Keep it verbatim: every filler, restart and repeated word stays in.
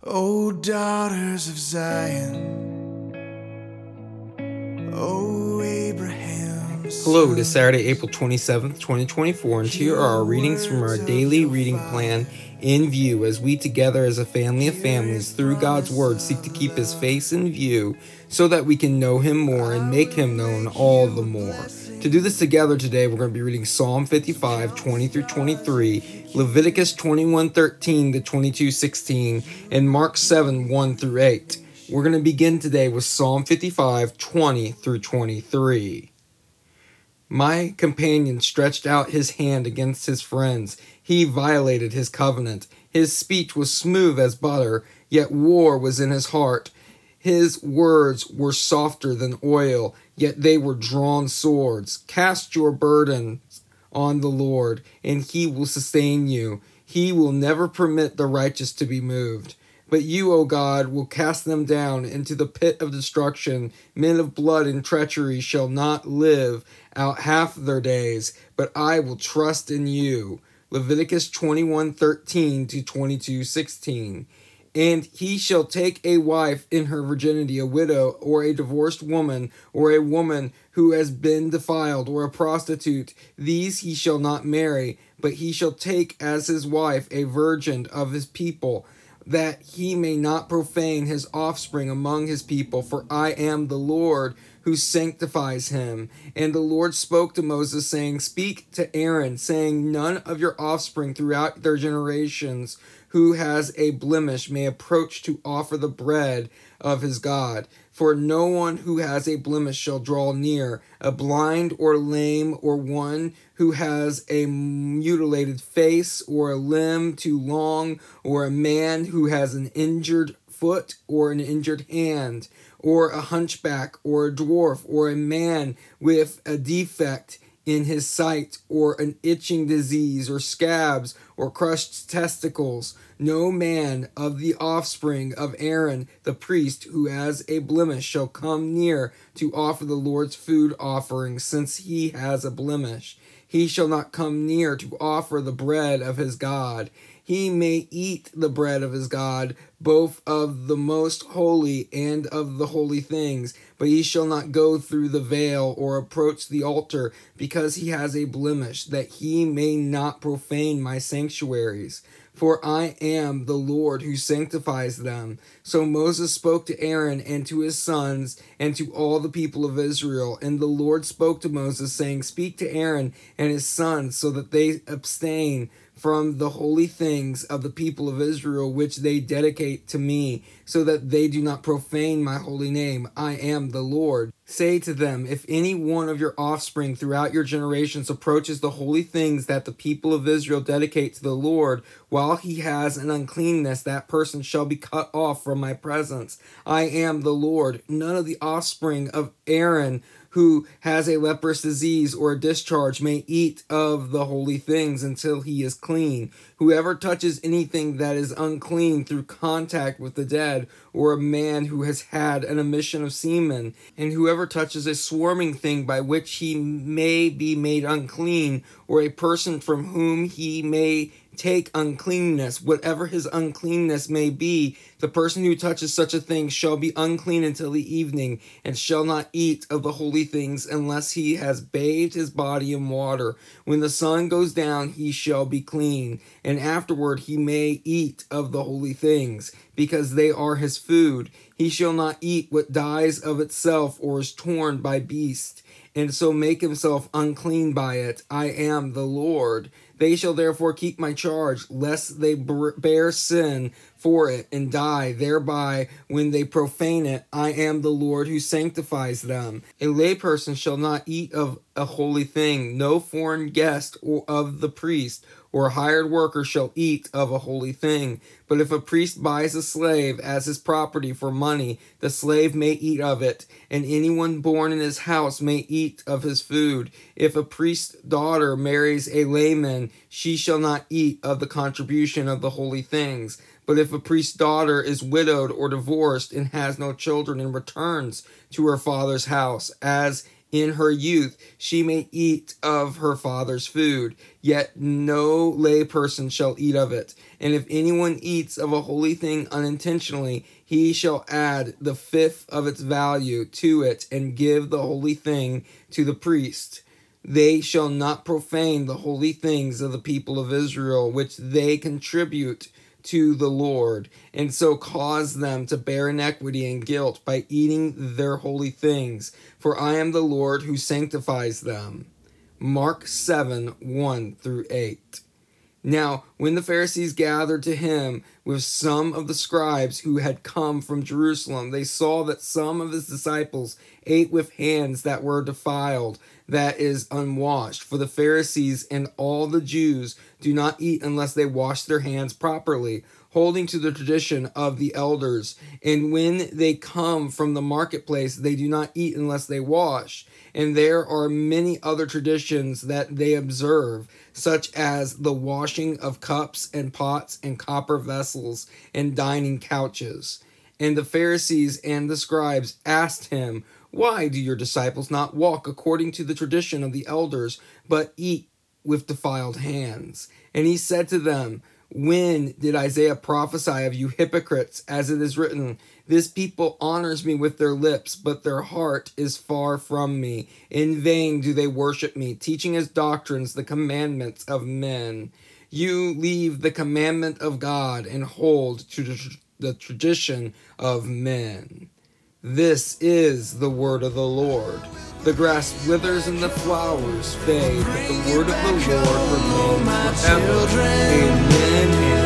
O daughters of Zion, O Abraham's Hello, it is Saturday, April twenty-seventh, twenty twenty-four, and here are our readings from our daily reading plan in view as we together as a family of families through God's Word seek to keep His face in view so that we can know Him more and make Him known all the more. To do this together today, we're going to be reading Psalm fifty-five, twenty through twenty-three, Leviticus twenty-one, thirteen to twenty-two, sixteen, and Mark seven, one through eight. We're going to begin today with Psalm fifty-five, twenty through twenty-three. My companion stretched out his hand against his friends. He violated his covenant. His speech was smooth as butter, yet war was in his heart. His words were softer than oil, yet they were drawn swords. Cast your burdens on the Lord, and He will sustain you. He will never permit the righteous to be moved. But you, O God, will cast them down into the pit of destruction. Men of blood and treachery shall not live out half their days, but I will trust in you. Leviticus twenty-one, thirteen to twenty-two, sixteen. And he shall take a wife in her virginity, a widow, or a divorced woman, or a woman who has been defiled, or a prostitute. These he shall not marry, but he shall take as his wife a virgin of his people, that he may not profane his offspring among his people, for I am the Lord who sanctifies him. And the Lord spoke to Moses, saying, Speak to Aaron, saying, None of your offspring throughout their generations who has a blemish may approach to offer the bread of his God. For no one who has a blemish shall draw near, a blind or lame, or one who has a mutilated face, or a limb too long, or a man who has an injured foot or an injured hand, or a hunchback, or a dwarf, or a man with a defect in his sight, or an itching disease, or scabs, or crushed testicles. No man of the offspring of Aaron the priest who has a blemish shall come near to offer the Lord's food offering, since he has a blemish. He shall not come near to offer the bread of his God. He may eat the bread of his God, both of the most holy and of the holy things, but he shall not go through the veil or approach the altar, because he has a blemish, that he may not profane my sanctuaries. For I am the Lord who sanctifies them. So Moses spoke to Aaron and to his sons and to all the people of Israel. And the Lord spoke to Moses, saying, Speak to Aaron and his sons, so that they abstain from the holy things of the people of Israel, which they dedicate to me, so that they do not profane my holy name. I am the Lord. Say to them, if any one of your offspring throughout your generations approaches the holy things that the people of Israel dedicate to the Lord, while he has an uncleanness, that person shall be cut off from my presence. I am the Lord. None of the offspring of Aaron who has a leprous disease or a discharge may eat of the holy things until he is clean. Whoever touches anything that is unclean through contact with the dead, or a man who has had an emission of semen, and whoever touches a swarming thing by which he may be made unclean, or a person from whom he may take uncleanness, whatever his uncleanness may be, the person who touches such a thing shall be unclean until the evening, and shall not eat of the holy things unless he has bathed his body in water. When the sun goes down, he shall be clean, and afterward he may eat of the holy things, because they are his food. He shall not eat what dies of itself or is torn by beast, and so make himself unclean by it. I am the Lord. They shall therefore keep my charge, lest they bear sin for it and die thereby when they profane it. I am the Lord who sanctifies them. A layperson shall not eat of a holy thing. No foreign guest or of the priest or a hired worker shall eat of a holy thing. But if a priest buys a slave as his property for money, the slave may eat of it, and anyone born in his house may eat of his food. If a priest's daughter marries a layman, she shall not eat of the contribution of the holy things. But if a priest's daughter is widowed or divorced and has no children and returns to her father's house, as in her youth she may eat of her father's food, yet no layperson shall eat of it. And if anyone eats of a holy thing unintentionally, he shall add the fifth of its value to it and give the holy thing to the priest. They shall not profane the holy things of the people of Israel, which they contribute to the Lord, and so cause them to bear iniquity and guilt by eating their holy things. For I am the Lord who sanctifies them. Mark seven, one through eight. Now, when the Pharisees gathered to him with some of the scribes who had come from Jerusalem, they saw that some of his disciples ate with hands that were defiled, that is, unwashed. For the Pharisees and all the Jews do not eat unless they wash their hands properly, holding to the tradition of the elders. And when they come from the marketplace, they do not eat unless they wash. And there are many other traditions that they observe, such as the washing of cups and pots and copper vessels and dining couches. And the Pharisees and the scribes asked him, "Why do your disciples not walk according to the tradition of the elders, but eat with defiled hands?" And he said to them, "When did Isaiah prophesy of you hypocrites, as it is written, 'This people honors me with their lips, but their heart is far from me. In vain do they worship me, teaching as doctrines the commandments of men.' You leave the commandment of God and hold to the, tr- the tradition of men." This is the word of the Lord. The grass withers and the flowers fade, but the word of the Lord remains forever. Amen.